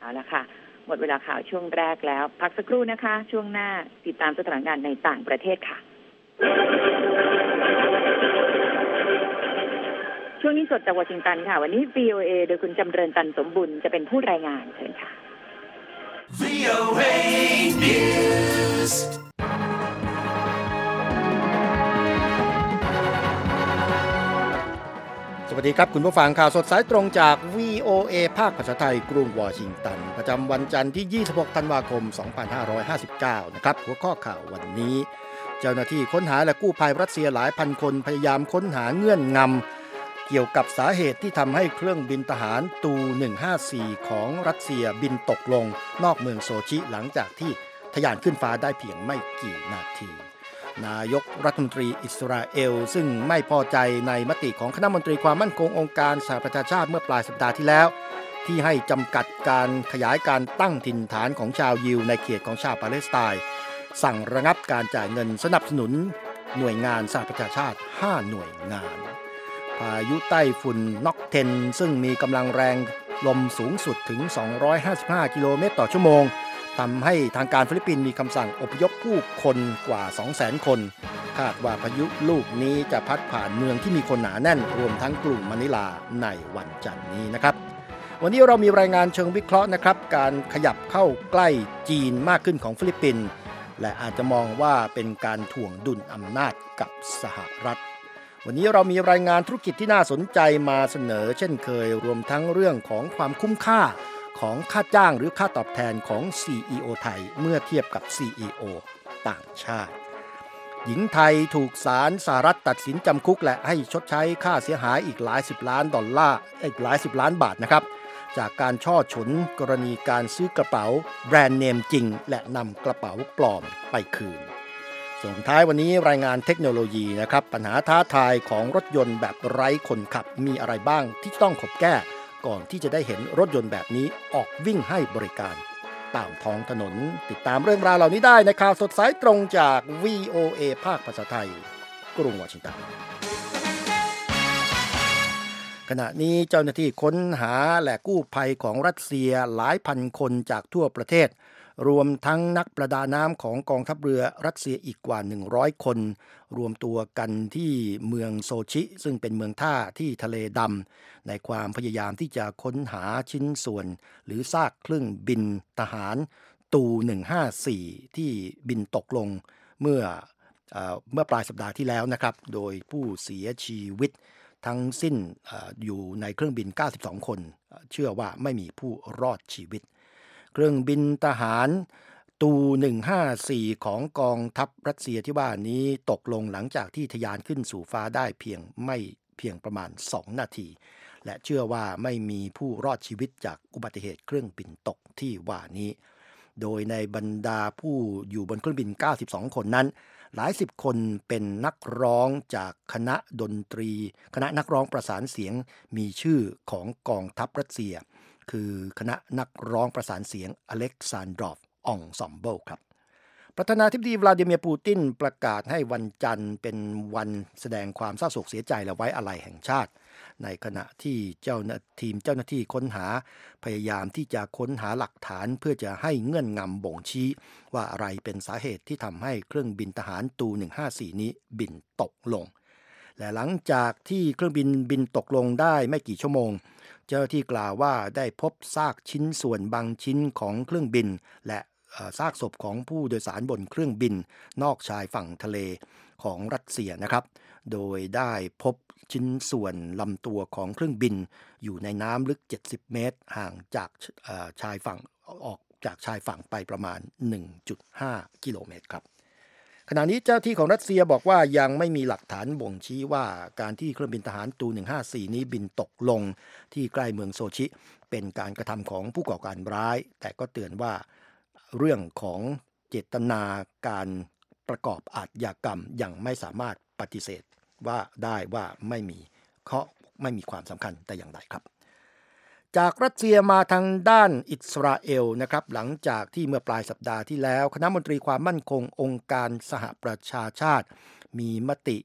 เอาละค่ะหมดเวลาข่าวช่วงแรกแล้วพักสักครู่นะคะช่วงหน้าติดตามสถานการณ์ในต่างประเทศค่ะช่วงนี้สดจากวอชิงตันค่ะวันนี้ VOA โดยคุณจำเริญตันสมบุญจะเป็นผู้รายงานเชิญค่ะ VOA News สวัสดีครับคุณผู้ฟังข่าวสดสายตรงจาก VOA ภาคภาษาไทยกรุงวอชิงตันประจำวันจันทร์ที่ 26 ธันวาคม 2559 นะครับหัวข้อข่าววันนี้เจ้าหน้าที่ค้นหาและกู้ภัยรัสเซียหลายพันคนพยายามค้นหาเงื่อนงำเกี่ยวกับสาเหตุที่ทำให้เครื่องบินทหารตู 154 ของรัสเซียบินตกลงนอกเมืองโซชิหลังจากที่ทะยานขึ้นฟ้าได้เพียงไม่กี่นาทีนายกรัฐมนตรีอิสราเอลซึ่งไม่พอใจในมติของคณะมนตรีความมั่นคงองค์การสหประชาชาติเมื่อปลายสัปดาห์ที่แล้วที่ให้จำกัดการขยายการตั้งถิ่นฐานของชาวยิวในเขตของชาวปาเลสไตน์สั่งระงับการจ่ายเงินสนับสนุนหน่วยงานสหประชาชาติ5หน่วยงานพายุไต้ฝุ่นน็อกเทนซึ่งมีกำลังแรงลมสูงสุดถึง255กิโลเมตรต่อชั่วโมงทำให้ทางการฟิลิปปินส์มีคำสั่งอพยพผู้คนกว่า 200,000 คนคาดว่าพายุลูกนี้จะพัดผ่านเมืองที่มีคนหนาแน่นรวมทั้งกรุงมะนิลาในวันจันทร์นี้นะครับวันนี้เรามีรายงานเชิงวิเคราะห์นะครับการขยับเข้าใกล้จีนมากขึ้นของฟิลิปปินส์และอาจจะมองว่าเป็นการถ่วงดุลอำนาจกับสหรัฐวันนี้เรามีรายงานธุรกิจที่น่าสนใจมาเสนอเช่นเคยรวมทั้งเรื่องของความคุ้มค่าของค่าจ้างหรือค่าตอบแทนของ CEO ไทยเมื่อเทียบกับ CEO ต่างชาติหญิงไทยถูกศาลสหรัฐตัดสินจำคุกและให้ชดใช้ค่าเสียหายอีกหลายสิบล้านดอลลาร์อีกหลายสิบล้านบาทนะครับจากการช่อฉนกรณีการซื้อกระเป๋าแบรนด์เนมจริงและนำกระเป๋าปลอมไปคืนส่งท้ายวันนี้รายงานเทคโนโลยีนะครับปัญหาท้าทายของรถยนต์แบบไร้คนขับมีอะไรบ้างที่ต้องขบแก้ก่อนที่จะได้เห็นรถยนต์แบบนี้ออกวิ่งให้บริการตามท้องถนนติดตามเรื่องราวเหล่านี้ได้ในข่าวสดสายตรงจาก VOA ภาคภาษาไทยกรุงวอชิงตันขณะนี้เจ้าหน้าที่ค้นหาและกู้ภัยของรัสเซียหลายพันคนจากทั่วประเทศรวมทั้งนักประดาน้ำของกองทัพเรือรัสเซียอีกกว่า100คนรวมตัวกันที่เมืองโซชิซึ่งเป็นเมืองท่าที่ทะเลดำในความพยายามที่จะค้นหาชิ้นส่วนหรือซากเครื่องบินทหารตู 154 ที่บินตกลงเมื่อปลายสัปดาห์ที่แล้วนะครับโดยผู้เสียชีวิตทั้งสิ้นอยู่ในเครื่องบิน92คนเชื่อว่าไม่มีผู้รอดชีวิตเครื่องบินทหารตู 154 ของกองทัพรัสเซียที่ว่านี้ตกลงหลังจากที่ทะยานขึ้นสู่ฟ้าได้เพียงประมาณ2นาทีและเชื่อว่าไม่มีผู้รอดชีวิตจากอุบัติเหตุเครื่องบินตกที่ว่านี้โดยในบรรดาผู้อยู่บนเครื่องบิน92คนนั้นหลายสิบคนเป็นนักร้องจากคณะดนตรีคณะนักร้องประสานเสียงมีชื่อของกองทัพรัสเซียคือคณะนักร้องประสานเสียงอเล็กซานดรอฟองซอมเบิลครับประธานาธิบดีวลาดิเมียร์ปูตินประกาศให้วันจันทร์เป็นวันแสดงความเศร้าโศกเสียใจและไว้อาลัยแห่งชาติในขณะที่ทีมเจ้าหน้าที่ค้นหาพยายามที่จะค้นหาหลักฐานเพื่อจะให้เงื่อนงำบ่งชี้ว่าอะไรเป็นสาเหตุที่ทำให้เครื่องบินทหารตู 154 นี้บินตกลงและหลังจากที่เครื่องบินบินตกลงได้ไม่กี่ชั่วโมงเจ้าหน้าที่กล่าวว่าได้พบซากชิ้นส่วนบางชิ้นของเครื่องบินและซากศพของผู้โดยสารบนเครื่องบินนอกชายฝั่งทะเลของรัสเซียนะครับโดยได้พบชิ้นส่วนลำตัวของเครื่องบินอยู่ในน้ำลึก70เมตรห่างจากชายฝั่งออกจากชายฝั่งไปประมาณ 1.5 กิโลเมตรครับขณะนี้เจ้าที่ของรัสเซียบอกว่ายังไม่มีหลักฐานบ่งชี้ว่าการที่เครื่องบินทหารตู 154 นี้บินตกลงที่ใกล้เมืองโซชิเป็นการกระทำของผู้ก่อการร้ายแต่ก็เตือนว่าเรื่องของเจตนาการประกอบอาชญากรรมยังไม่สามารถปฏิเสธว่าได้ว่าไม่มีความสำคัญแต่อย่างใดครับจากรัสเซียมาทางด้านอิสราเอลนะครับหลังจากที่เมื่อปลายสัปดาห์ที่แล้วคณะมนตรีความมั่นคงองค์การสหประชาชาติมีมติ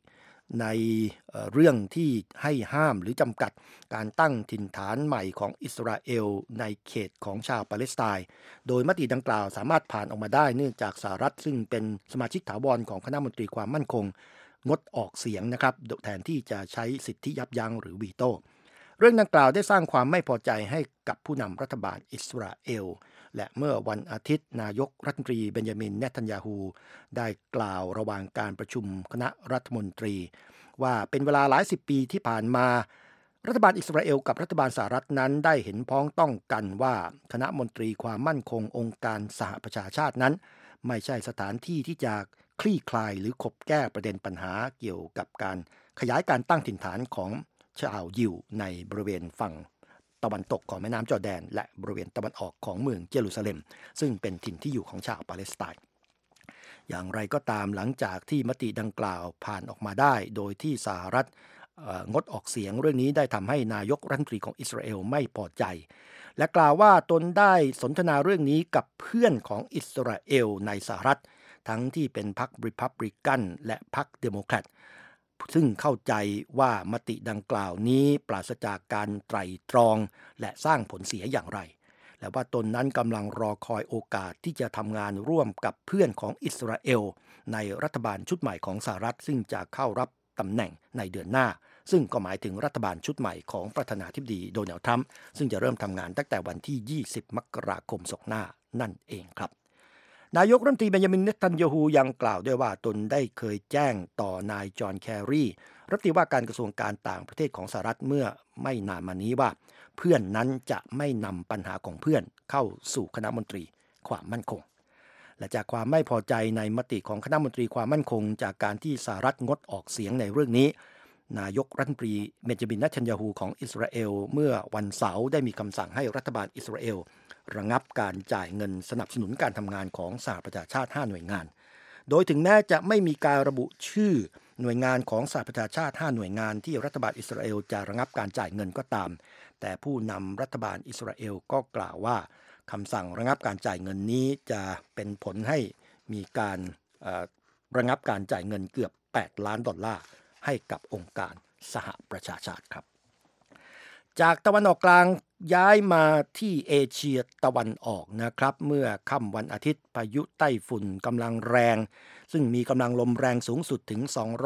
ในเรื่องที่ให้ห้ามหรือจำกัดการตั้งถิ่นฐานใหม่ของอิสราเอลในเขตของชาวปาเลสไตน์โดยมติดังกล่าวสามารถผ่านออกมาได้เนื่องจากสหรัฐซึ่งเป็นสมาชิกถาวรของคณะมนตรีความมั่นคงงดออกเสียงนะครับแทนที่จะใช้สิทธิยับยั้งหรือวีโต้เรื่องดังกล่าวได้สร้างความไม่พอใจให้กับผู้นำรัฐบาลอิสราเอลและเมื่อวันอาทิตย์นายกรัฐมนตรีเบนจามินเนทันยาฮูได้กล่าวระหว่างการประชุมคณะรัฐมนตรีว่าเป็นเวลาหลายสิบปีที่ผ่านมารัฐบาลอิสราเอลกับรัฐบาลสหรัฐนั้นได้เห็นพ้องต้องกันว่าคณะมนตรีความมั่นคงองค์การสหประชาชาตินั้นไม่ใช่สถานที่ที่จะคลี่คลายหรือขบแก้ประเด็นปัญหาเกี่ยวกับการขยายการตั้งถิ่นฐานของชาวยิวในบริเวณฝั่งตะวันตกของแม่น้ำจอร์แดนและบริเวณตะวันออกของเมืองเยรูซาเล็มซึ่งเป็นถิ่นที่อยู่ของชาวปาเลสไตน์อย่างไรก็ตามหลังจากที่มติดังกล่าวผ่านออกมาได้โดยที่สหรัฐงดออกเสียงเรื่องนี้ได้ทำให้นายกรัฐมนตรีของอิสราเอลไม่พอใจและกล่าวว่าตนได้สนทนาเรื่องนี้กับเพื่อนของอิสราเอลในสหรัฐทั้งที่เป็นพรรคริพับลิกันและพรรคเดโมแครตซึ่งเข้าใจว่ามติดังกล่าวนี้ปราศจากการไตร่ตรองและสร้างผลเสียอย่างไรและว่าตนนั้นกำลังรอคอยโอกาสที่จะทำงานร่วมกับเพื่อนของอิสราเอลในรัฐบาลชุดใหม่ของสหรัฐซึ่งจะเข้ารับตำแหน่งในเดือนหน้าซึ่งก็หมายถึงรัฐบาลชุดใหม่ของประธานาธิบดีโดนัลด์ทรัมป์ซึ่งจะเริ่มทำงานตั้งแต่วันที่20มกราคมศกหน้านั่นเองครับนายกรัฐมนตรีเบนจามินเนทันยาฮูยังกล่าวด้วยว่าตนได้เคยแจ้งต่อนายจอห์นแครีรัฐมนตรีว่าการกระทรวงการต่างประเทศของสหรัฐเมื่อไม่นานมานี้ว่าเพื่อนนั้นจะไม่นำปัญหาของเพื่อนเข้าสู่คณะมนตรีความมั่นคงและจากความไม่พอใจในมติของคณะมนตรีความมั่นคงจากการที่สหรัฐงดออกเสียงในเรื่องนี้นายกรัฐมนตรีเบนจามินเนทันยาฮูของอิสราเอลเมื่อวันเสาร์ได้มีคำสั่งให้รัฐบาลอิสราเอลระงับการจ่ายเงินสนับสนุนการทำงานของสหประชาชาติ5หน่วยงานโดยถึงแม้จะไม่มีการระบุชื่อหน่วยงานของสหประชาชาติ5หน่วยงานที่รัฐบาลอิสราเอลจะระงับการจ่ายเงินก็ตามแต่ผู้นำรัฐบาลอิสราเอลก็กล่าวว่าคำสั่งระงับการจ่ายเงินนี้จะเป็นผลให้มีการระงับการจ่ายเงินเกือบ$8 ล้านให้กับองค์การสหประชาชาติครับจากตะวันออกกลางย้ายมาที่เอเชียตะวันออกนะครับเมื่อค่ำวันอาทิตย์พายุไต้ฝุ่นกำลังแรงซึ่งมีกำลังลมแรงสูงสุดถึง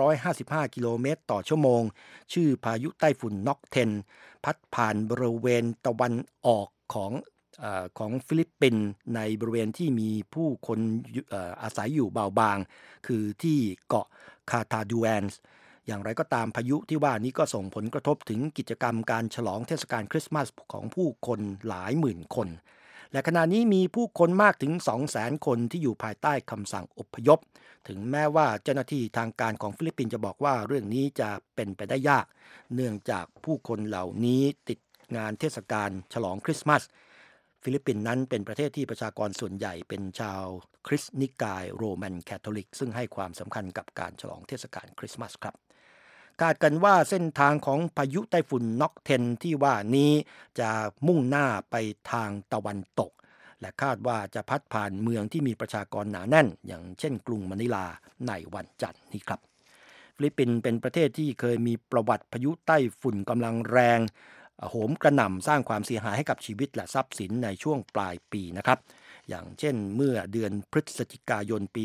255กิโลเมตรต่อชั่วโมงชื่อพายุไต้ฝุ่นน็อกเทนพัดผ่านบริเวณตะวันออกของฟิลิปปินส์ในบริเวณที่มีผู้คนอาศัยอยู่เบาบางคือที่เกาะคาทาดูแอนส์อย่างไรก็ตามพายุที่ว่านี้ก็ส่งผลกระทบถึงกิจกรรมการฉลองเทศกาลคริสต์มาสของผู้คนหลายหมื่นคนและขณะนี้มีผู้คนมากถึง 200,000 คนที่อยู่ภายใต้คำสั่งอพยพถึงแม้ว่าเจ้าหน้าที่ทางการของฟิลิปปินส์จะบอกว่าเรื่องนี้จะเป็นไปได้ยากเนื่องจากผู้คนเหล่านี้ติดงานเทศกาลฉลองคริสต์มาสฟิลิปปินส์นั้นเป็นประเทศที่ประชากรส่วนใหญ่เป็นชาวคริสต์นิกายโรมันคาทอลิกซึ่งให้ความสำคัญกับการฉลองเทศกาลคริสต์มาสครับคาดกันว่าเส้นทางของพายุไต้ฝุ่นน็อกเทนที่ว่านี้จะมุ่งหน้าไปทางตะวันตกและคาดว่าจะพัดผ่านเมืองที่มีประชากรหนาแน่นอย่างเช่นกรุงมะนิลาในวันจันทร์นี้ครับฟิลิปปินส์เป็นประเทศที่เคยมีประวัติพายุไต้ฝุ่นกำลังแรงโหมกระหน่ำสร้างความเสียหายให้กับชีวิตและทรัพย์สินในช่วงปลายปีนะครับอย่างเช่นเมื่อเดือนพฤศจิกายนปี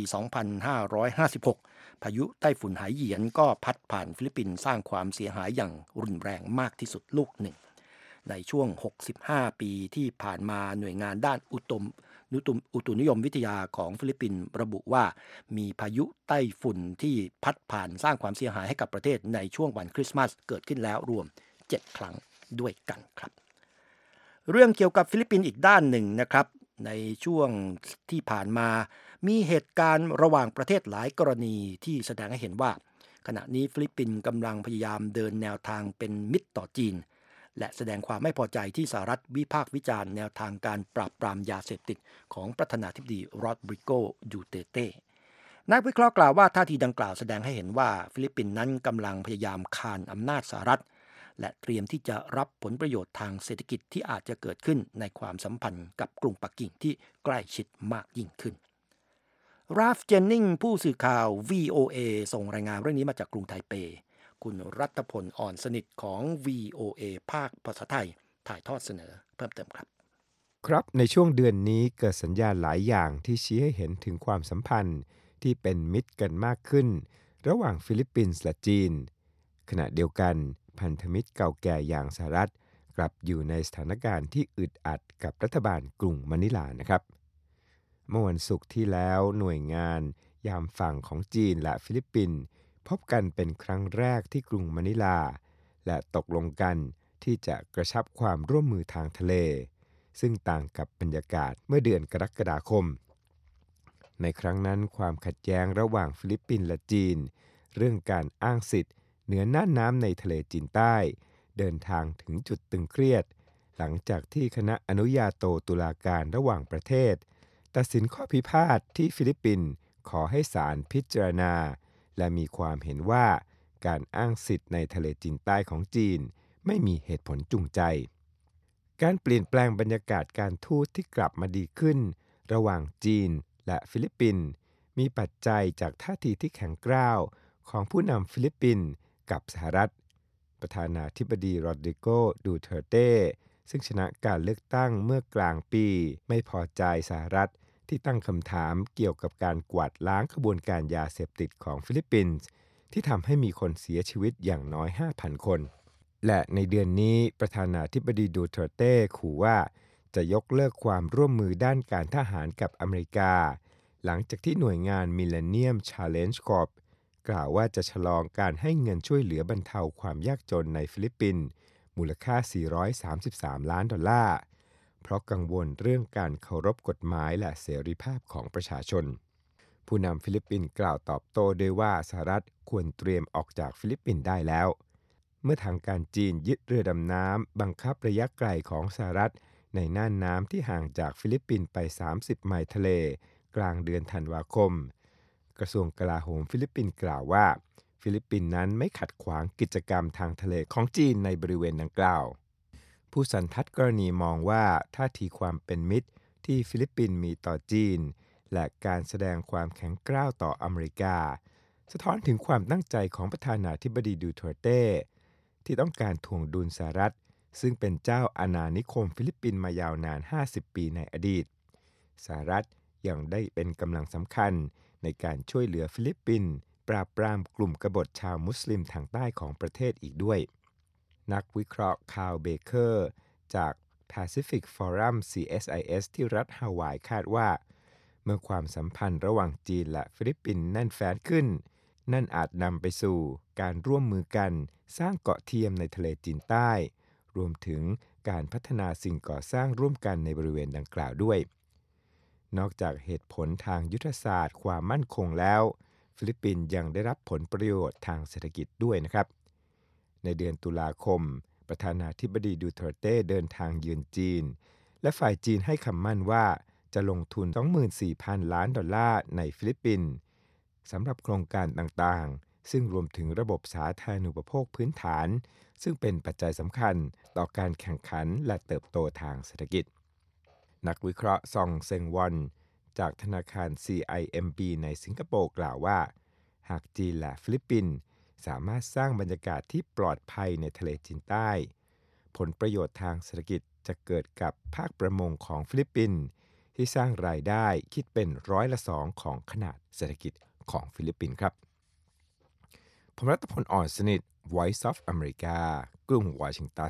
2556 พายุไต้ฝุ่นไหเหยียนก็พัดผ่านฟิลิปปินส์สร้างความเสียหายอย่างรุนแรงมากที่สุดลูกหนึ่งในช่วง65ปีที่ผ่านมาหน่วยงานด้านอุตุนิยมวิทยาของฟิลิปปินส์ระบุว่ามีพายุไต้ฝุ่นที่พัดผ่านสร้างความเสียหายให้กับประเทศในช่วงวันคริสต์มาสเกิดขึ้นแล้วรวม7 ครั้งด้วยกันครับเรื่องเกี่ยวกับฟิลิปปินส์อีกด้านหนึ่งนะครับในช่วงที่ผ่านมามีเหตุการณ์ระหว่างประเทศหลายกรณีที่แสดงให้เห็นว่าขณะนี้ฟิลิปปินส์กำลังพยายามเดินแนวทางเป็นมิตรต่อจีนและแสดงความไม่พอใจที่สหรัฐวิพากษ์วิจารณ์แนวทางการปราบปรามยาเสพติดของประธานาธิบดีโรดริโก ดูเตเต้นักวิเคราะห์กล่าวว่าท่าทีดังกล่าวแสดงให้เห็นว่าฟิลิปปินส์นั้นกำลังพยายามคานอำนาจสหรัฐและเตรียมที่จะรับผลประโยชน์ทางเศรษฐกิจที่อาจจะเกิดขึ้นในความสัมพันธ์กับกรุงปักกิ่งที่ใกล้ชิดมากยิ่งขึ้นราฟ เจนนิงผู้สื่อข่าว VOA ส่งรายงานเรื่องนี้มาจากกรุงไทเปคุณรัตพลอ่อนสนิทของ VOA ภาคภาษาไทยถ่ายทอดเสนอเพิ่มเติมครับครับในช่วงเดือนนี้เกิดสัญญาณหลายอย่างที่ชี้ให้เห็นถึงความสัมพันธ์ที่เป็นมิตรกันมากขึ้นระหว่างฟิลิปปินส์และจีนขณะเดียวกันพันธมิตรเก่าแก่อย่างสหรัฐกลับอยู่ในสถานการณ์ที่อึดอัดกับรัฐบาลกรุงมะนิลานะครับเมื่อวันศุกร์ที่แล้วหน่วยงานยามฝั่งของจีนและฟิลิปปินส์พบกันเป็นครั้งแรกที่กรุงมะนิลาและตกลงกันที่จะกระชับความร่วมมือทางทะเลซึ่งต่างกับบรรยากาศเมื่อเดือนกรกฎาคมในครั้งนั้นความขัดแย้งระหว่างฟิลิปปินส์และจีนเรื่องการอ้างสิทธิ์เหนือน่านน้ำในทะเลจีนใต้เดินทางถึงจุดตึงเครียดหลังจากที่คณะอนุญาโตตุลาการระหว่างประเทศตัดสินข้อพิพาทที่ฟิลิปปินส์ขอให้ศาลพิจารณาและมีความเห็นว่าการอ้างสิทธิ์ในทะเลจีนใต้ของจีนไม่มีเหตุผลจูงใจการเปลี่ยนแปลงบรรยากาศการทูตที่กลับมาดีขึ้นระหว่างจีนและฟิลิปปินส์มีปัจจัยจากท่าทีที่แข็งกร้าวของผู้นำฟิลิปปินส์กับสหรัฐประธานาธิบดีโรดริโก ดูเทอร์เต้ซึ่งชนะการเลือกตั้งเมื่อกลางปีไม่พอใจสหรัฐที่ตั้งคำถามเกี่ยวกับการกวาดล้างขบวนการยาเสพติดของฟิลิปปินส์ที่ทำให้มีคนเสียชีวิตอย่างน้อย 5,000 คนและในเดือนนี้ประธานาธิบดีดูเทอร์เต้ขู่ว่าจะยกเลิกความร่วมมือด้านการทหารกับอเมริกาหลังจากที่หน่วยงาน Millennium Challenge Corp กล่าวว่าจะชะลอการให้เงินช่วยเหลือบรรเทาความยากจนในฟิลิปปินส์มูลค่า$433 ล้านเพราะกังวลเรื่องการเคารพกฎหมายและเสรีภาพของประชาชนผู้นำฟิลิปปินส์กล่าวตอบโต้ด้วยว่าสหรัฐควรเตรียมออกจากฟิลิปปินส์ได้แล้วเมื่อทางการจีนยึดเรือดำน้ำบังคับระยะไกลของสหรัฐในน่านน้ำที่ห่างจากฟิลิปปินส์ไป30 ไมล์ทะเลกลางเดือนธันวาคมกระทรวงกลาโหมฟิลิปปินส์กล่าวว่าฟิลิปปินส์นั้นไม่ขัดขวางกิจกรรมทางทะเลของจีนในบริเวณดังกล่าวผู้สันทัดกรณีมองว่าท่าทีความเป็นมิตรที่ฟิลิปปินส์มีต่อจีนและการแสดงความแข็งกร้าวต่ออเมริกาสะท้อนถึงความตั้งใจของประธานาธิบดีดูเทอร์เต้ที่ต้องการทวงดุลสหรัฐซึ่งเป็นเจ้าอาณานิคมฟิลิปปินส์มายาวนาน50 ปีในอดีตสหรัฐยังได้เป็นกำลังสำคัญในการช่วยเหลือฟิลิปปินส์ปราบปรามกลุ่มกบฏชาวมุสลิมทางใต้ของประเทศอีกด้วยนักวิเคราะห์คาร์ล เบเกอร์จาก Pacific Forum CSIS ที่รัฐฮาวายคาดว่าเมื่อความสัมพันธ์ระหว่างจีนและฟิลิปปินส์แน่นแฟ้นขึ้นนั่นอาจนำไปสู่การร่วมมือกันสร้างเกาะเทียมในทะเลจีนใต้รวมถึงการพัฒนาสิ่งก่อสร้างร่วมกันในบริเวณดังกล่าวด้วยนอกจากเหตุผลทางยุทธศาสตร์ความมั่นคงแล้วฟิลิปปินส์ยังได้รับผลประโยชน์ทางเศรษฐกิจด้วยนะครับในเดือนตุลาคมประธานาธิบดีดูเทอร์เต้เดินทางเยือนจีนและฝ่ายจีนให้คำมั่นว่าจะลงทุน 24,000 ล้านดอลลาร์ในฟิลิปปินส์สำหรับโครงการต่างๆซึ่งรวมถึงระบบสาธารณูปโภคพื้นฐานซึ่งเป็นปัจจัยสำคัญต่อการแข่งขันและเติบโตทางเศรษฐกิจนักวิเคราะห์ซองเซิงวอนจากธนาคาร CIMB ในสิงคโปร์กล่าวว่าหากจีนและฟิลิปปินส์สามารถสร้างบรรยากาศที่ปลอดภัยในทะเลจีนใต้ผลประโยชน์ทางเศรษฐกิจจะเกิดกับภาคประมงของฟิลิปปินส์ที่สร้างรายได้คิดเป็น2%ของขนาดเศรษฐกิจของฟิลิปปินส์ครับผมรัตพล อ่อนสนิท Voice of America กรุงวอชิงตัน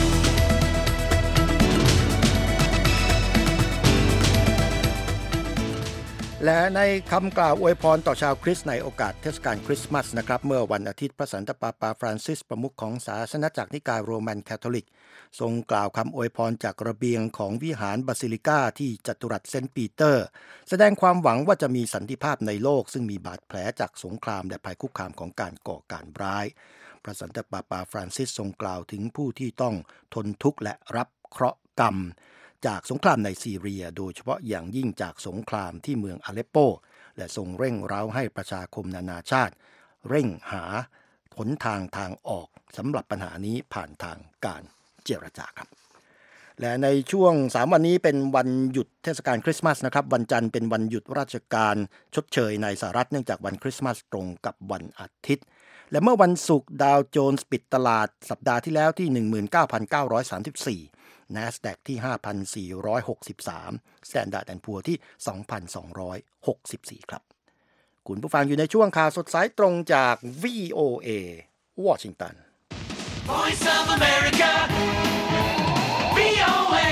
และในคำกล่าวอวยพรต่อชาวคริสต์ในโอกาสเทศกาลคริสต์มาสนะครับเมื่อวันอาทิตย์พระสันตะปาปาฟรานซิสประมุขของศาสนจักรนิกายโรมันคาทอลิกทรงกล่าวคำอวยพรจากระเบียงของวิหารบาซิลิกาที่จัตุรัสเซนต์ปีเตอร์แสดงความหวังว่าจะมีสันติภาพในโลกซึ่งมีบาดแผลจากสงครามและภัยคุกคามของการก่อการร้ายพระสันตะปาปาฟรานซิสทรงกล่าวถึงผู้ที่ต้องทนทุกข์และรับเคราะห์กรรมจากสงครามในซีเรียโดยเฉพาะอย่างยิ่งจากสงครามที่เมืองอาเลปโปและทรงเร่งเร้าให้ประชาคมนานาชาติเร่งหาหนทางออกสำหรับปัญหานี้ผ่านทางการเจรจาครับและในช่วง3วันนี้เป็นวันหยุดเทศกาลคริสต์มาสนะครับวันจันทร์เป็นวันหยุดราชการชดเชยในสหรัฐเนื่องจากวันคริสต์มาสตรงกับวันอาทิตย์และเมื่อวันศุกร์ดาวโจนส์ปิดตลาดสัปดาห์ที่แล้วที่ 19,934 NASDAQ ที่ 5,463 Standard & Poor's ที่ 2,264 ครับคุณผู้ฟังอยู่ในช่วงข่าวสดสายตรงจาก VOA วอชิงตัน Voice of America, VOA,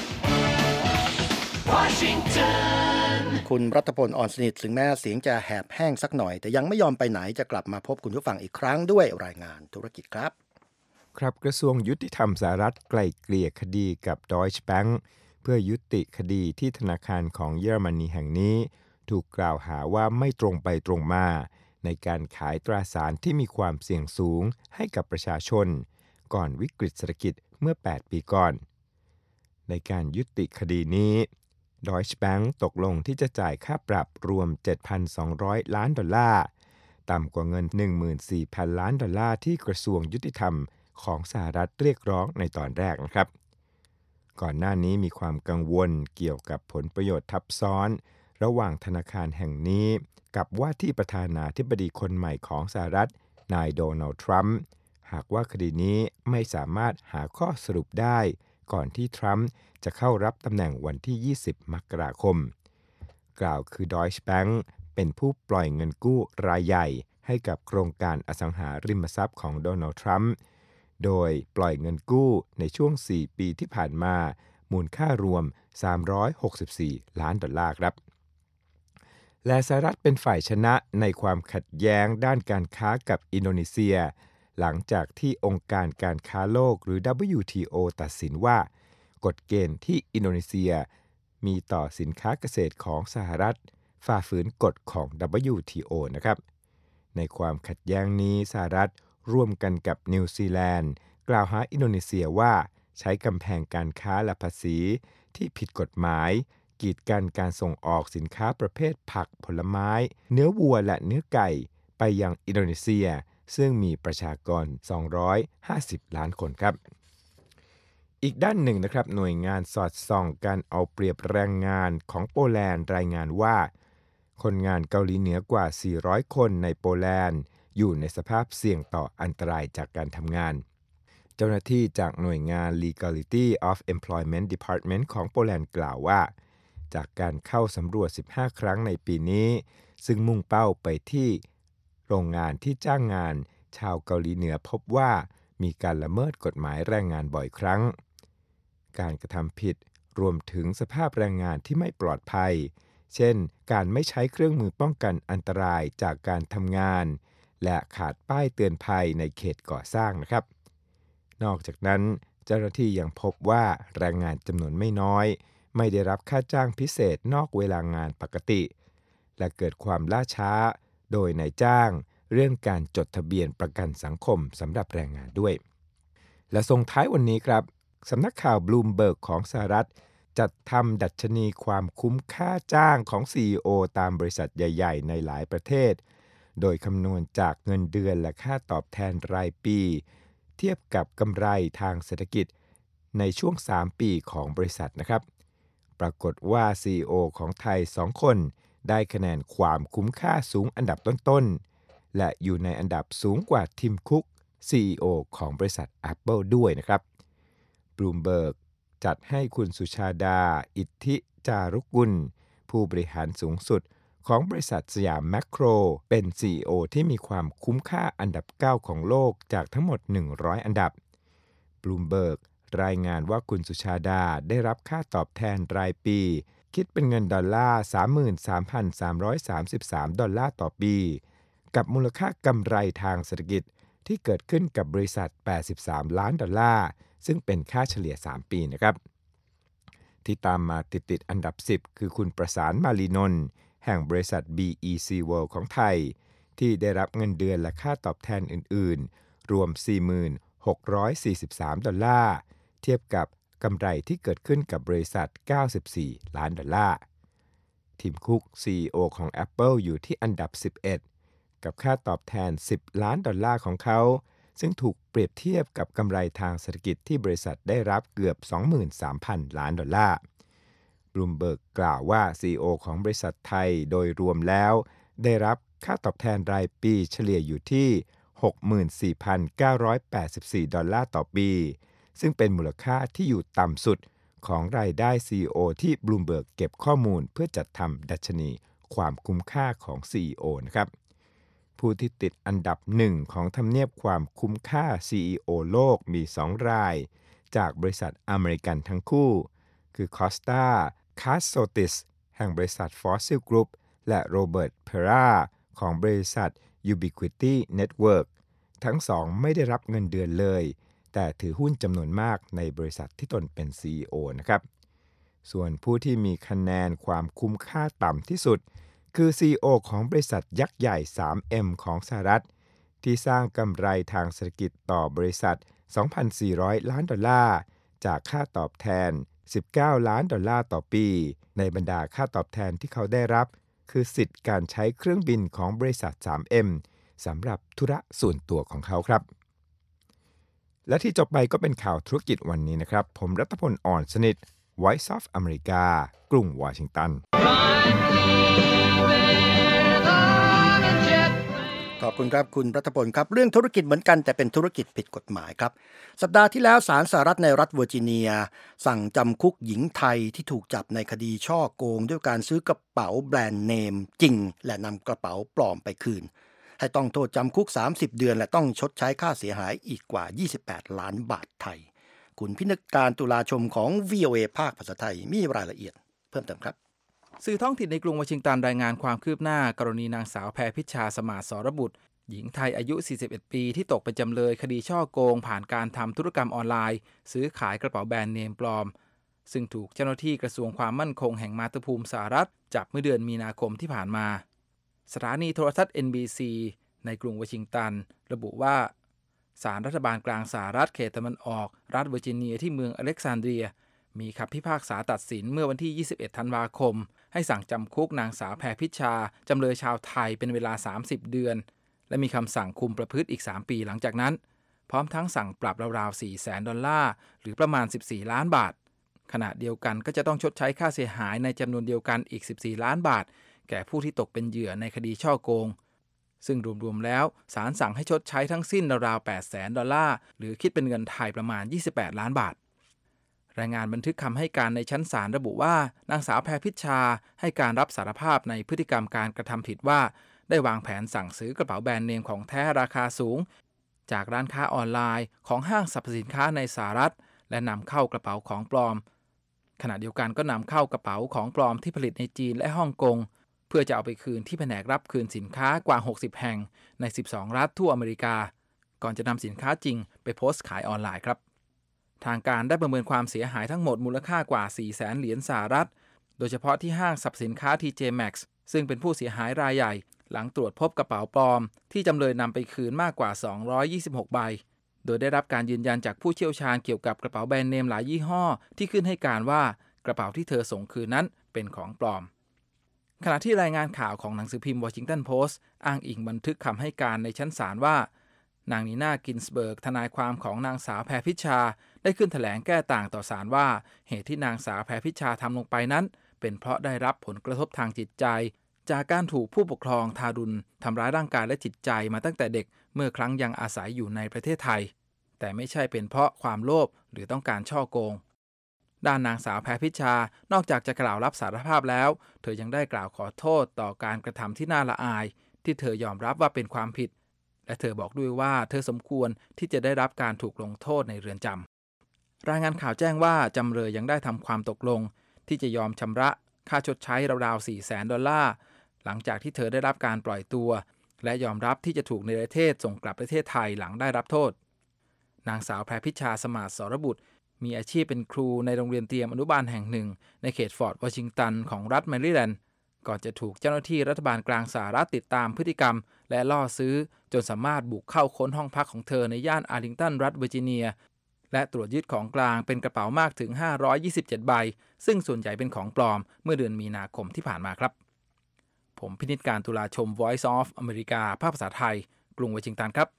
Washington. คุณรัฐพล อ่อนสนิทถึงแม้เสียงจะแหบแห้งสักหน่อยแต่ยังไม่ยอมไปไหนจะกลับมาพบคุณผู้ฟังอีกครั้งด้วยรายงานธุรกิจครับครับกระทรวงยุติธรรมสหรัฐไกล่เกลี่ยคดีกับ Deutsche Bank เพื่อยุติคดีที่ธนาคารของเยอรมนีแห่งนี้ถูกกล่าวหาว่าไม่ตรงไปตรงมาในการขายตราสารที่มีความเสี่ยงสูงให้กับประชาชนก่อนวิกฤตเศรษฐกิจเมื่อ 8 ปีก่อนในการยุติคดีนี้ Deutsche Bank ตกลงที่จะจ่ายค่าปรับรวม 7,200 ล้านดอลลาร์ต่ำกว่าเงิน 14,000 ล้านดอลลาร์ที่กระทรวงยุติธรรมของสหรัฐเรียกร้องในตอนแรกนะครับก่อนหน้านี้มีความกังวลเกี่ยวกับผลประโยชน์ทับซ้อนระหว่างธนาคารแห่งนี้กับว่าที่ประธานาธิบดีคนใหม่ของสหรัฐนายโดนัลด์ทรัมป์หากว่าคดีนี้ไม่สามารถหาข้อสรุปได้ก่อนที่ทรัมป์จะเข้ารับตำแหน่งวันที่ 20 มกราคมกล่าวคือ Deutsche Bank เป็นผู้ปล่อยเงินกู้รายใหญ่ให้กับโครงการอสังหาริมทรัพย์ของโดนัลด์ทรัมป์โดยปล่อยเงินกู้ในช่วง 4 ปีที่ผ่านมามูลค่ารวม 364 ล้านดอลลาร์ครับและสหรัฐเป็นฝ่ายชนะในความขัดแย้งด้านการค้ากับอินโดนีเซียหลังจากที่องค์การการค้าโลกหรือ WTO ตัดสินว่ากฎเกณฑ์ที่อินโดนีเซียมีต่อสินค้าเกษตรของสหรัฐฝ่าฝืนกฎของ WTO นะครับในความขัดแย้งนี้สหรัฐร่วมกันกับนิวซีแลนด์กล่าวหาอินโดนีเซียว่าใช้กำแพงการค้าและภาษีที่ผิดกฎหมายกีดกันการส่งออกสินค้าประเภทผักผลไม้เนื้อวัวและเนื้อไก่ไปยังอินโดนีเซียซึ่งมีประชากร250 ล้านคนครับอีกด้านหนึ่งนะครับหน่วยงานสอดส่องการเอาเปรียบแรงงานของโปแลนด์รายงานว่าคนงานเกาหลีเหนือกว่า400คนในโปแลนด์อยู่ในสภาพเสี่ยงต่ออันตรายจากการทำงานเจ้าหน้าที่จากหน่วยงาน Legality of Employment Department ของโปแลนด์กล่าวว่าจากการเข้าสำรวจ15ครั้งในปีนี้ซึ่งมุ่งเป้าไปที่โรงงานที่จ้างงานชาวเกาหลีเหนือพบว่ามีการละเมิดกฎหมายแรงงานบ่อยครั้งการกระทำผิดรวมถึงสภาพแรงงานที่ไม่ปลอดภัยเช่นการไม่ใช้เครื่องมือป้องกันอันตรายจากการทำงานและขาดป้ายเตือนภัยในเขตก่อสร้างนะครับนอกจากนั้นเจ้าหน้าที่ยังพบว่าแรงงานจำนวนไม่น้อยไม่ได้รับค่าจ้างพิเศษนอกเวลางานปกติและเกิดความล่าช้าโดยนายจ้างเรื่องการจดทะเบียนประกันสังคมสำหรับแรงงานด้วยและส่งท้ายวันนี้ครับสำนักข่าวบลูมเบิร์กของสหรัฐจัดทำดัชนีความคุ้มค่าจ้างของ CEO ตามบริษัทใหญ่ๆในหลายประเทศโดยคำนวณจากเงินเดือนและค่าตอบแทนรายปีเทียบกับกำไรทางเศรษฐกิจในช่วง3ปีของบริษัทนะครับปรากฏว่า CEO ของไทย2คนได้คะแนนความคุ้มค่าสูงอันดับต้นๆและอยู่ในอันดับสูงกว่าทิมคุก CEO ของบริษัท Apple ด้วยนะครับบลูมเบิร์กจัดให้คุณสุชาดาอิทธิจารุกุลผู้บริหารสูงสุดของบริษัทสยามแมคโครเป็น CEO ที่มีความคุ้มค่าอันดับ9ของโลกจากทั้งหมด100อันดับบลูมเบิร์กรายงานว่าคุณสุชาดาได้รับค่าตอบแทนรายปีคิดเป็นเงินดอลลาร์ 33,333 ดอลลาร์ต่อปีกับมูลค่ากำไรทางเศรษฐกิจที่เกิดขึ้นกับบริษัท83ล้านดอลลาร์ซึ่งเป็นค่าเฉลี่ย3ปีนะครับที่ตามมาติดอันดับ10คือคุณประสานมาลีนนท์แห่งบริษัท BEC World ของไทยที่ได้รับเงินเดือนและค่าตอบแทนอื่นๆรวม 46,43 ดอลลาร์เทียบกับกำไรที่เกิดขึ้นกับบริษัท94ล้านดอลลาร์ทิมคุก CEO ของ Apple อยู่ที่อันดับ11กับค่าตอบแทน10ล้านดอลลาร์ของเขาซึ่งถูกเปรียบเทียบกับกำไรทางเศรษฐกิจที่บริษัทได้รับเกือบ 23,000 ล้านดอลลาร์บลูมเบิร์กกล่าวว่า CEO ของบริษัทไทยโดยรวมแล้วได้รับค่าตอบแทนรายปีเฉลี่ยอยู่ที่ $64,984 ต่อปีซึ่งเป็นมูลค่าที่อยู่ต่ำสุดของรายได้ CEO ที่ Bloomberg เก็บข้อมูลเพื่อจัดทำดัชนีความคุ้มค่าของ CEO นะครับผู้ที่ติดอันดับหนึ่งของทำเนียบความคุ้มค่า CEO โลกมี 2 รายจากบริษัทอเมริกันทั้งคู่คือคอสตาคาสโซติสแห่งบริษัท Fossil Group และโรเบิร์ตเพราของบริษัท Ubiquity Network ทั้งสองไม่ได้รับเงินเดือนเลยแต่ถือหุ้นจำนวนมากในบริษัทที่ตนเป็น CEO นะครับส่วนผู้ที่มีคะแนนความคุ้มค่าต่ำที่สุดคือ CEO ของบริษัทยักษ์ใหญ่ 3M ของสหรัฐที่สร้างกำไรทางเศรษฐกิจต่อบริษัท $2,400 ล้านจากค่าตอบแทน$19 ล้านต่อปีในบรรดาค่าตอบแทนที่เขาได้รับคือสิทธิ์การใช้เครื่องบินของบริษัท 3M สำหรับธุระส่วนตัวของเขาครับและที่จบไปก็เป็นข่าวธุรกิจวันนี้นะครับผมรัตพล อ่อนสนิท Voice of America กรุงวอชิงตันขอบคุณครับคุณรัฐพลครับเรื่องธุรกิจเหมือนกันแต่เป็นธุรกิจผิดกฎหมายครับสัปดาห์ที่แล้วศาลสหรัฐในรัฐเวอร์จิเนียสั่งจำคุกหญิงไทยที่ถูกจับในคดีช่อโกงด้วยการซื้อกระเป๋าแบรนด์เนมจริงและนำกระเป๋าปลอมไปคืนให้ต้องโทษจำคุก30เดือนและต้องชดใช้ค่าเสียหายอีกกว่า28ล้านบาทไทยคุณพินิจการตุลาชมของ VOA ภาคภาษาไทยมีรายละเอียดเพิ่มเติมครับสื่อท้องถิ่นในกรุงวอชิงตันรายงานความคืบหน้ากรณีนางสาวแพรพิชาสมาสรบุตรหญิงไทยอายุ41ปีที่ตกเป็นจำเลยคดีช่อโกงผ่านการทำธุรกรรมออนไลน์ซื้อขายกระเป๋าแบรนด์เนมปลอมซึ่งถูกเจ้าหน้าที่กระทรวงความมั่นคงแห่งมาตุภูมิสหรัฐจับเมื่อเดือนมีนาคมที่ผ่านมาสถานีโทรทัศน์ NBC ในกรุงวอชิงตันระบุว่าศาลรัฐบาลกลางสหรัฐเขตตะวันออกรัฐเวอร์จิเนียที่เมืองอเล็กซานเดรียมีคำพิพากษาตัดสินเมื่อวันที่21ธันวาคมให้สั่งจำคุกนางสาวแพรพิชาจำเลยชาวไทยเป็นเวลา30เดือนและมีคำสั่งคุมประพฤติอีก3ปีหลังจากนั้นพร้อมทั้งสั่งปรับราวๆ$400,000หรือประมาณ14ล้านบาทขณะเดียวกันก็จะต้องชดใช้ค่าเสียหายในจำนวนเดียวกันอีก14ล้านบาทแก่ผู้ที่ตกเป็นเหยื่อในคดีช่อโกงซึ่งรวมๆแล้วศาลสั่งให้ชดใช้ทั้งสิ้นราวๆ$800,000หรือคิดเป็นเงินไทยประมาณ28ล้านบาทรายงานบันทึกคำให้การในชั้นศาลระบุว่านางสาวแพรพิชาให้การรับสารภาพในพฤติกรรมการกระทำผิดว่าได้วางแผนสั่งซื้อกระเป๋าแบรนด์เนมของแท้ราคาสูงจากร้านค้าออนไลน์ของห้างสรรพสินค้าในสหรัฐและนำเข้ากระเป๋าของปลอมขณะเดียวกันก็นำเข้ากระเป๋าของปลอมที่ผลิตในจีนและฮ่องกงเพื่อจะเอาไปคืนที่แผนกรับคืนสินค้ากว่า60แห่งใน12รัฐทั่วอเมริกาก่อนจะนำสินค้าจริงไปโพสต์ขายออนไลน์ครับทางการได้ประเมินความเสียหายทั้งหมดมูลค่ากว่า 400,000 เหรียญสหรัฐโดยเฉพาะที่ห้างสรรพสินค้า TJ Maxx ซึ่งเป็นผู้เสียหายรายใหญ่หลังตรวจพบกระเป๋าปลอมที่จำเลยนำไปคืนมากกว่า226ใบโดยได้รับการยืนยันจากผู้เชี่ยวชาญเกี่ยวกับกระเป๋าแบรนด์เนมหลายยี่ห้อที่ขึ้นให้การว่ากระเป๋าที่เธอส่งคืนนั้นเป็นของปลอมขณะที่รายงานข่าวของหนังสือพิมพ์ Washington Post อ้างอิงบันทึกคำให้การในชั้นศาลว่านางนีน่ากินสเบิร์กทนายความของนางสาวแพรพิชาได้ขึ้นแถลงแก้ต่างต่อศาลว่าเหตุที่นางสาวแพรพิชาทำลงไปนั้นเป็นเพราะได้รับผลกระทบทางจิตใจจากการถูกผู้ปกครองทารุณทำร้ายร่างกายและจิตใจมาตั้งแต่เด็กเมื่อครั้งยังอาศัยอยู่ในประเทศไทยแต่ไม่ใช่เป็นเพราะความโลภหรือต้องการช่อโกงด้านนางสาวแพรพิชานอกจากจะกล่าวรับสารภาพแล้วเธอยังได้กล่าวขอโทษต่อการกระทำที่น่าละอายที่เธอยอมรับว่าเป็นความผิดและเธอบอกด้วยว่าเธอสมควรที่จะได้รับการถูกลงโทษในเรือนจำรายงานข่าวแจ้งว่าจำเลยยังได้ทำความตกลงที่จะยอมชำระค่าชดใช้ราวๆ$400,000หลังจากที่เธอได้รับการปล่อยตัวและยอมรับที่จะถูกเนรเทศส่งกลับประเทศไทยหลังได้รับโทษนางสาวแพรพิชาสมาสรบุตรมีอาชีพเป็นครูในโรงเรียนเตรียมอนุบาลแห่งหนึ่งในเขตฟอร์ตวอชิงตันของรัฐแมริแลนด์ก่อนจะถูกเจ้าหน้าที่รัฐบาลกลางสหรัฐติดตามพฤติกรรมและล่อซื้อจนสามารถบุกเข้าค้นห้องพักของเธอในย่านอาร์ลิงตันรัฐเวอร์จิเนียและตรวจยึดของกลางเป็นกระเป๋ามากถึง527ใบซึ่งส่วนใหญ่เป็นของปลอมเมื่อเดือนมีนาคมที่ผ่านมาครับผมพินิจการตุลาชม Voice of America ภาคภาษาไทยกรุงวอชิงตันครับ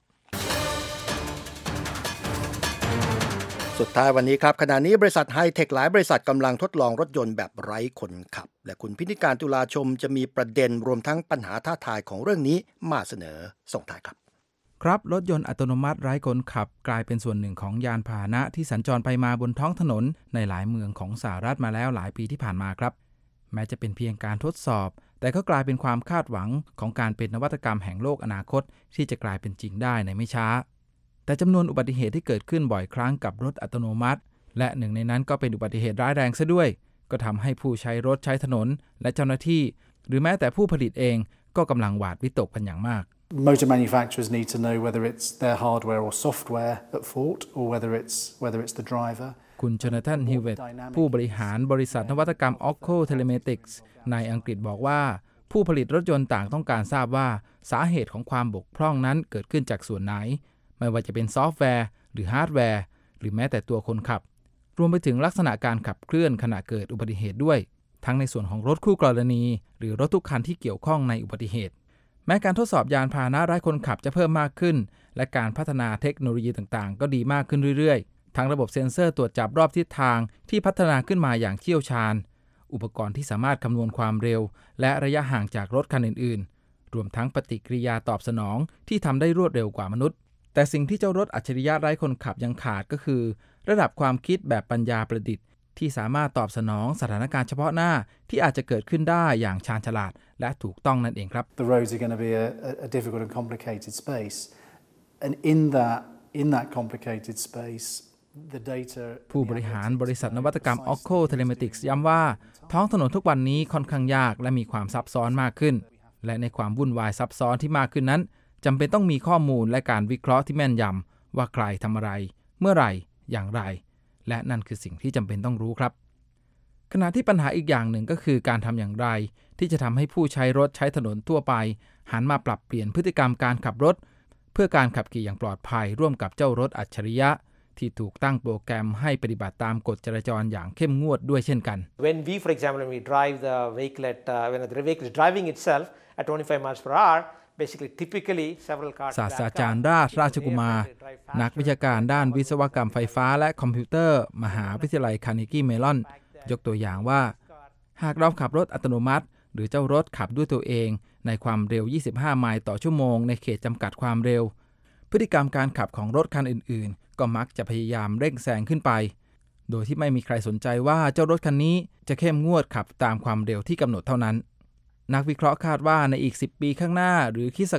สุดท้ายวันนี้ครับขณะนี้บริษัทไฮเทคหลายบริษัทกำลังทดลองรถยนต์แบบไร้คนขับและคุณพินิจการตุลาชมจะมีประเด็นรวมทั้งปัญหาท้าทายของเรื่องนี้มาเสนอส่งท้ายครับครับรถยนต์อัตโนมัติไร้คนขับกลายเป็นส่วนหนึ่งของยานพาหนะที่สัญจรไปมาบนท้องถนนในหลายเมืองของสหรัฐมาแล้วหลายปีที่ผ่านมาครับแม้จะเป็นเพียงการทดสอบแต่ก็กลายเป็นความคาดหวังของการเป็นนวัตกรรมแห่งโลกอนาคตที่จะกลายเป็นจริงได้ในไม่ช้าแต่จำนวนอุบัติเหตุที่เกิดขึ้นบ่อยครั้งกับรถอัตโนมัติและหนึ่งในนั้นก็เป็นอุบัติเหตุร้ายแรงซะด้วยก็ทำให้ผู้ใช้รถใช้ถนนและเจ้าหน้าที่หรือแม้แต่ผู้ผลิตเองก็กำลังหวาดวิตกกันอย่างมาก Motor manufacturers need to know whether it's their hardware or software at fault or whether it's the driver. คุณโจนาธานฮิวเวตต์ผู้บริหารบริษัทนวัตกรรม Occo Telematics ในอังกฤษบอกว่าผู้ผลิตรถยนต์ต่างต้องการทราบว่าสาเหตุของความบกพร่องนั้นเกิดขึ้นจากส่วนไหนไม่ว่าจะเป็นซอฟต์แวร์หรือฮาร์ดแวร์หรือแม้แต่ตัวคนขับรวมไปถึงลักษณะการขับเคลื่อนขณะเกิดอุบัติเหตุด้วยทั้งในส่วนของรถคู่กรณีหรือรถทุกคันที่เกี่ยวข้องในอุบัติเหตุแม้การทดสอบยานพาหนะไร้คนขับจะเพิ่มมากขึ้นและการพัฒนาเทคโนโลยีต่างๆก็ดีมากขึ้นเรื่อยๆทั้งระบบเซ็นเซอร์ตรวจจับรอบทิศทางที่พัฒนาขึ้นมาอย่างเชี่ยวชาญอุปกรณ์ที่สามารถคำนวณความเร็วและระยะห่างจากรถคันอื่นๆรวมทั้งปฏิกิริยาตอบสนองที่ทำได้รวดเร็วกว่ามนุษย์แต่สิ่งที่เจ้ารถอัจฉริยะไร้คนขับยังขาดก็คือระดับความคิดแบบปัญญาประดิษฐ์ที่สามารถตอบสนองสถานการณ์เฉพาะหน้าที่อาจจะเกิดขึ้นได้อย่างชาญฉลาดและถูกต้องนั่นเองครับ The roads are going to be a difficult and complicated space, and in that complicated space, the data. ผู้บริหารบริษัทนวัตกรรม Occo Telematics ย้ำว่าท้องถนนทุกวันนี้ค่อนข้างยากและมีความซับซ้อนมากขึ้นและในความวุ่นวายซับซ้อนที่มากขึ้นนั้นจำเป็นต้องมีข้อมูลและการวิเคราะห์ที่แม่นยำว่าใครทำอะไรเมื่อไหร่อย่างไรและนั่นคือสิ่งที่จำเป็นต้องรู้ครับขณะที่ปัญหาอีกอย่างหนึ่งก็คือการทำอย่างไรที่จะทำให้ผู้ใช้รถใช้ถนนทั่วไปหันมาปรับเปลี่ยนพฤติกรรมการขับรถเพื่อการขับขี่อย่างปลอดภัยร่วมกับเจ้ารถอัจฉริยะที่ถูกตั้งโปรแกรมให้ปฏิบัติตามกฎจราจรอย่างเข้มงวดด้วยเช่นกัน When we, for example, when we drive the vehicle when the vehicle is driving itself at 25 miles per hour, basically, typically several cars. ศาสตราจารย์ราชกุมารนักวิชาการด้านวิศวกรรมไฟฟ้าและคอมพิวเตอร์มหาวิทยาลัยคาร์เนกีเมลอนยกตัวอย่างว่าหากเราขับรถอัตโนมัติหรือเจ้ารถขับด้วยตัวเองในความเร็ว25ไมล์ต่อชั่วโมงในเขตจำกัดความเร็วพฤติกรรมการขับของรถคันอื่นๆก็มักจะพยายามเร่งแซงขึ้นไปโดยที่ไม่มีใครสนใจว่าเจ้ารถคันนี้จะเข้มงวดขับตามความเร็วที่กำหนดเท่านั้นนักวิเคราะห์คาดว่าในอีก10ปีข้างหน้าหรือค.ศ.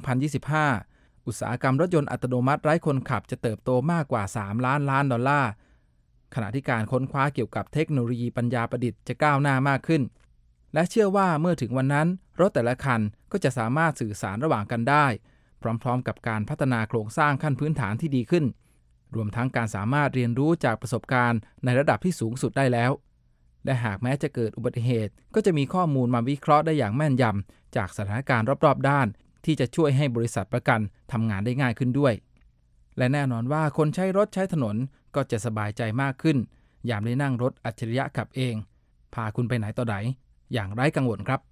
2025อุตสาหกรรมรถยนต์อัตโนมัติไร้คนขับจะเติบโตมากกว่า3 ล้านล้านดอลลาร์ขณะที่การค้นคว้าเกี่ยวกับเทคโนโลยีปัญญาประดิษฐ์จะก้าวหน้ามากขึ้นและเชื่อว่าเมื่อถึงวันนั้นรถแต่ละคันก็จะสามารถสื่อสารระหว่างกันได้พร้อมๆกับการพัฒนาโครงสร้างขั้นพื้นฐานที่ดีขึ้นรวมทั้งการสามารถเรียนรู้จากประสบการณ์ในระดับที่สูงสุดได้แล้วและหากแม้จะเกิดอุบัติเหตุก็จะมีข้อมูลมาวิเคราะห์ได้อย่างแม่นยำจากสถานการณ์รอบๆด้านที่จะช่วยให้บริษัทประกันทำงานได้ง่ายขึ้นด้วยและแน่นอนว่าคนใช้รถใช้ถนนก็จะสบายใจมากขึ้นยามได้นั่งรถอัจฉริยะขับเองพาคุณไปไหนต่อไหนอย่างไร้กังวลครับ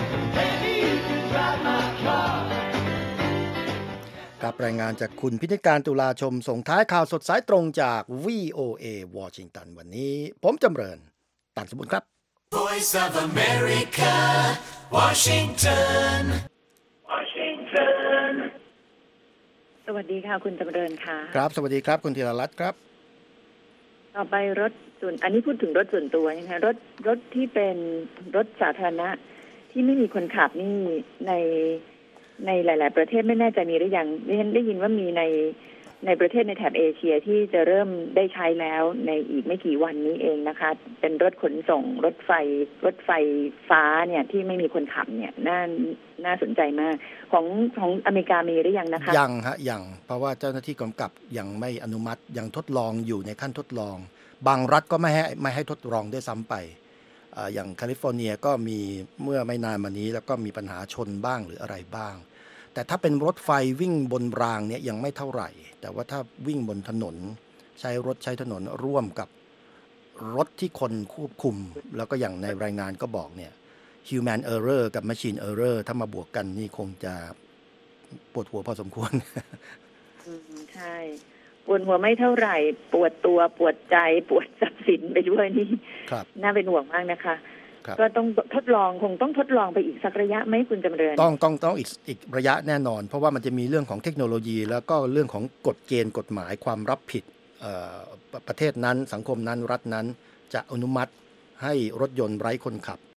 กับรายงานจากคุณพินิจการตุลาชมส่งท้ายข่าวสดสายตรงจาก VOA วอชิงตันวันนี้ผมจำเริญตันสมบูรณ์ครับ Voice of America, Washington. สวัสดีค่ะคุณจำเริญค่ะครับสวัสดีครับคุณธีรรัตน์ครับต่อไปรถส่วนอันนี้พูดถึงรถส่วนตัวนะคะรถที่เป็นรถสาธารณะที่ไม่มีคนขับนี่ในหลายๆประเทศไม่แน่ใจมีหรือยังดิฉันได้ยินว่ามีในประเทศในแถบเอเชียที่จะเริ่มได้ใช้แล้วในอีกไม่กี่วันนี้เองนะคะเป็นรถขนส่งรถไฟฟ้าเนี่ยที่ไม่มีคนขับเนี่ยน่าสนใจมากของอเมริกามีหรือยังนะคะยังเพราะว่าเจ้าหน้าที่กำกับยังไม่อนุมัติยังทดลองอยู่ในขั้นทดลองบางรัฐก็ไม่ให้ทดลองด้วยซ้ำไปอย่างแคลิฟอร์เนียก็มีเมื่อไม่นานมานี้แล้วก็มีปัญหาชนบ้างหรืออะไรบ้างแต่ถ้าเป็นรถไฟวิ่งบนรางเนี่ยยังไม่เท่าไหร่แต่ว่าถ้าวิ่งบนถนนใช้ถนนร่วมกับรถที่คนควบคุมแล้วก็อย่างในรายงานก็บอกเนี่ย human error กับ machine error ถ้ามาบวกกันนี่คงจะปวดหัวพอสมควรใช่ปวดหัวไม่เท่าไหร่ปวดตัวปวดใจปวดทรัพย์สินไปด้วยนี่น่าเป็นห่วงมากนะคะก็ต้องทดลองคงต้องทดลองไปอีกสักระยะไหมคุณจำเริญต้องอีกระยะแน่นอนเพราะว่ามันจะมีเรื่องของเทคโนโลยีแล้วก็เรื่องของกฎเกณฑ์กฎหมายความรับผิดประเทศนั้นสังคมนั้นรัฐนั้นจะอนุมัติให้รถยนต์ไร้คนขับ